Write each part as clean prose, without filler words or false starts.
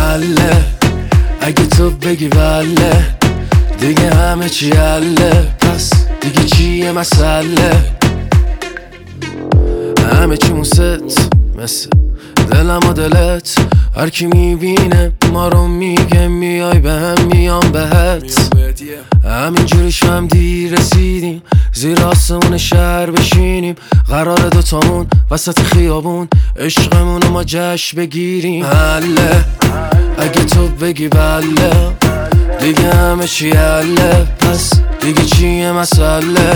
حله اگه تو بگی بله دیگه همه چی حله. پس دیگه چیه مسئله؟ همه چیمون ست مثل دلم و دلت، هر کی میبینه ما رو میگه میای به هم میام بهت. همینجوری هم دیر رسیدیم زیر آسمون شهر بشینیم، قرار دوتامون وسط خیابون عشقمون رو ما جشن بگیریم. حله اگه تو بگی بله دیگه همه چی حله. پس دیگه چیه مسئله؟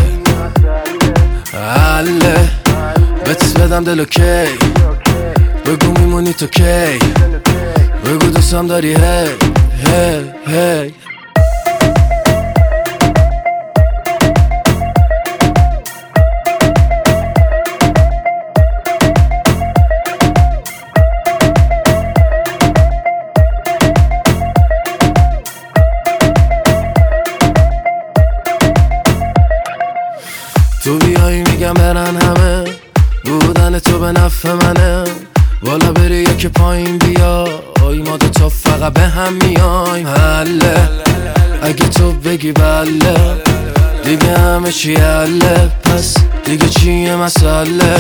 حله بهت بدم دل اوکی، بگو میمونی تو کی، بگو دوستم داری هی هی هی. تو بیایی میگم برن همه، بودن تو به نفع منه. بالا بری یکی پایین بیا، ما دوتا فقط به هم میایم. حله اگه تو بگی بله دیگه همه چی حله. پس دیگه چیه مسئله؟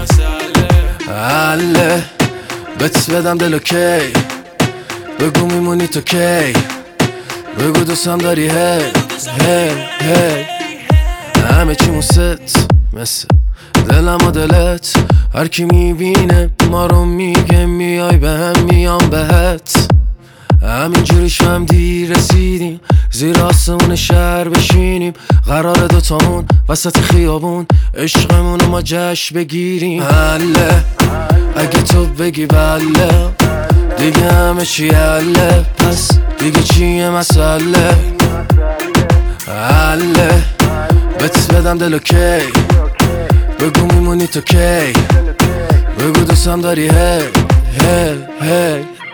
حله بهت بدم دل اوکی، بگو میمونی تو کی، بگو دوستم داری هی هی هی. همه چیمون ست مثل دلم و دلت، هر کی میبینه ما رو میگه میای به هم میام بهت. همینجوریش هم دیر رسیدیم زیر آسمون شهر بشینیم، قرار دوتامون وسط خیابون عشقمون رو ما جشن بگیریم. حله اگه تو بگی بله دیگه همه چی حله. پس دیگه چیه مسئله؟ حله بهت بدم دل اوکی، بگو میمونی تو کی، بگو دوستم داری هی هی هی.